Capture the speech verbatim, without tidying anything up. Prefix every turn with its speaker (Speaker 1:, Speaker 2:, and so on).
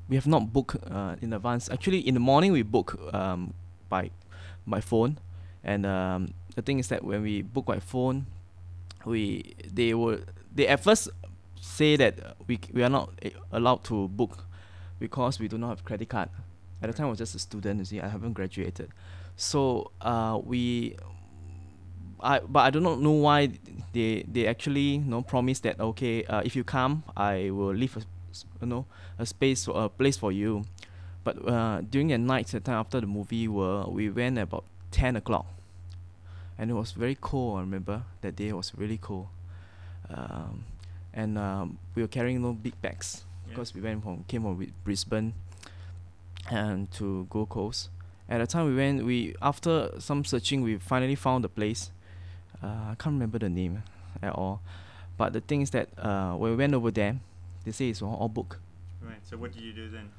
Speaker 1: we have not booked uh, in advance. Actually, in the morning we book um, by by phone, and um, the thing is that when we book by phone, we they will they at first say that uh, we c- we are not a- allowed to book because we do not have credit card. At the
Speaker 2: Right.
Speaker 1: time, I was just a student. You see, I haven't graduated, so uh, we I but I do not know why they they actually you know promise that okay, uh, if you come I will leave a s- you know a space or a place for you. But uh, during the night, the time after the movie, were we went about ten o'clock, and it was very cold. I remember that day was really cold, um, and um, we were carrying no big bags
Speaker 2: Yeah.
Speaker 1: because we went from came from Wi- Brisbane and to Gold Coast. At the time we went, we after some searching, we finally found the place. Uh, I can't remember the name at all. But the thing is that uh, when we went over there, they say it's all, all booked.
Speaker 2: Right. So what did you do then?